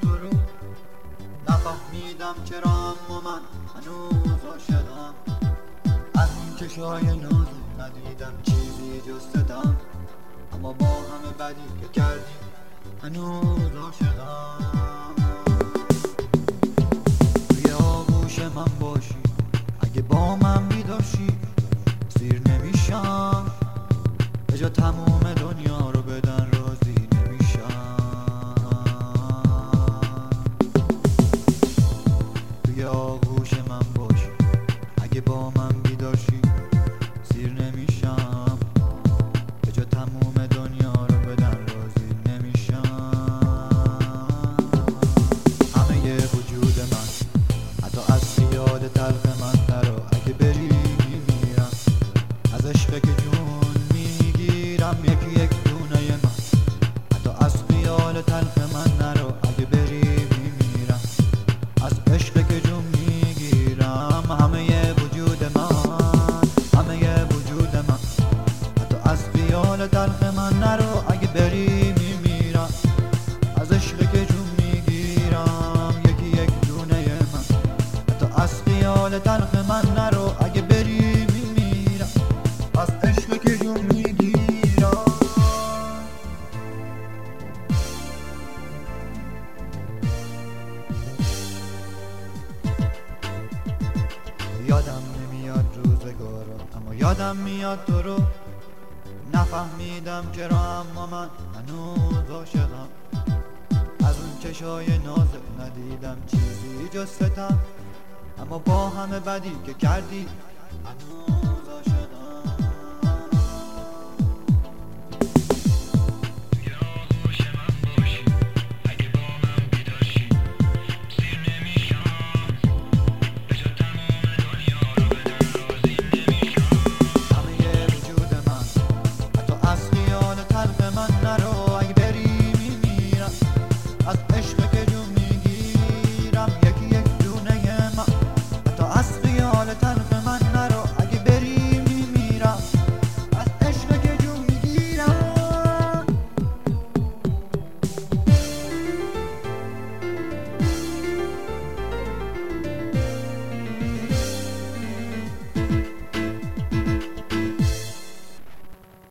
تو رو نفهمیدم چرا، اما من هنوز عاشقم. از این چشای نازت ندیدم چیزی جز ستم، اما با همه بدی که کردی هنوز عاشقم. توی آغوش من باشی، اگه با من بیداشی سیر نمیشم، به جا تموم دنیا رو بدن راضی نمیشم. توی آغوش من باشی، اگه با من بیداشی سیر نمیشم، به جا تموم دنیا رو بدن راضی نمیشم. همه وجود من حتی از خیال تلخ من نرو، اگه بری میمیرم از عشق که جون میگیرم. یکی یک دونه من حتی از خیال تلخ من نرو، اگه بری میمیرم از عشق که جون میگیرم. همه وجود من، همه وجود من حتی از خیال تلخ من نرو، اگه بری میمیرم از عشق که جون میگیرم. یکی یک دونه من حتی از خیال تلخ من نرو، اگه بری میمیرم از عشق که جون میگیرم. یادم نمیاد روزگارا، اما یادم میاد تو رو نفهمیدم چرا، اما من هنوز عاشقم. از اون چشای نازت ندیدم چیزی جز ستم، اما با همه بدی که کردی هنوز